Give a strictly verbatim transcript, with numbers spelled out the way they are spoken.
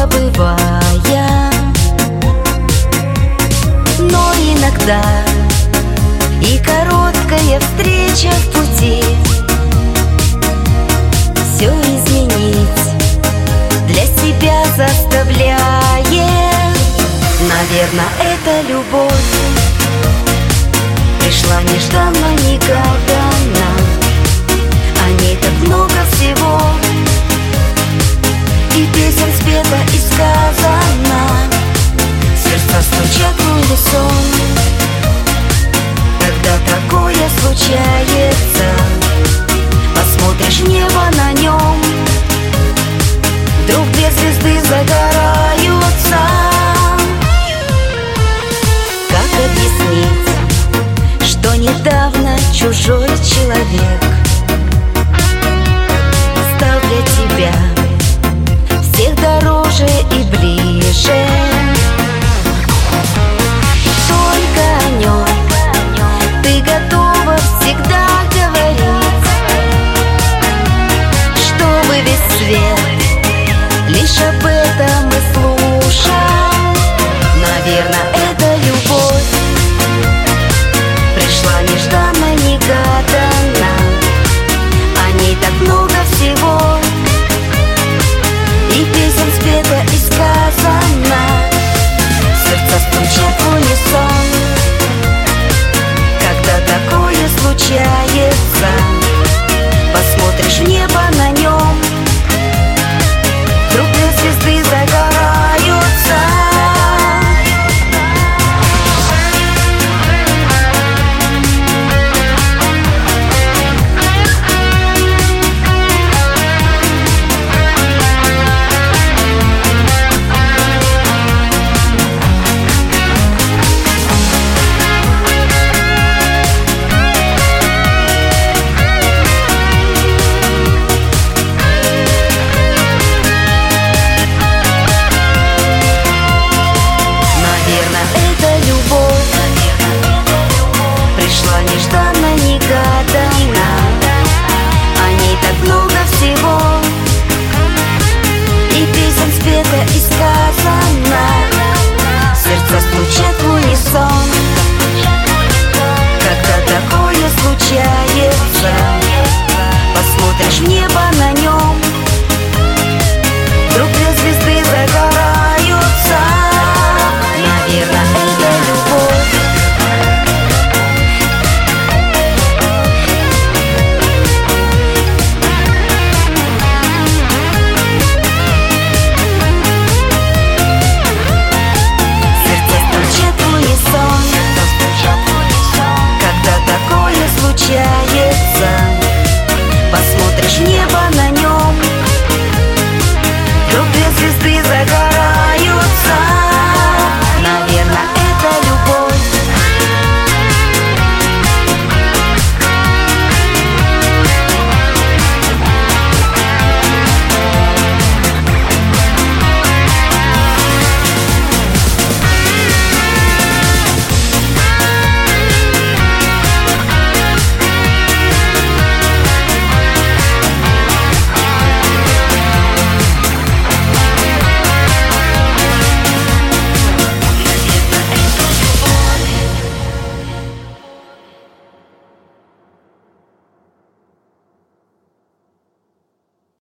забывая. Но иногда и короткая встреча в пути все изменить для себя заставляет. Наверное, это любовь пришла нежданно, негаданно. О ней так много всего, и песен спета, и сказано. Сердца стучат в унисон, когда такое случается. Посмотришь в небо, на нем вдруг две звезды загораются. Как объяснить, что недавно чужой человек стал для тебя всех дороже и ближе? Только о нем ты готова всегда говорить, чтобы весь свет лишь об этом и слушал. Наверное, это любовь пришла нежданно, негаданно. О ней так много всего, и песен спета, и сказано. Сердца стучат в унисон, когда такое случается. Посмотришь в небо, на нем вдруг две звезды загораются. Нежданно, негаданно. О ней так много всего, и песен спета, и сказано.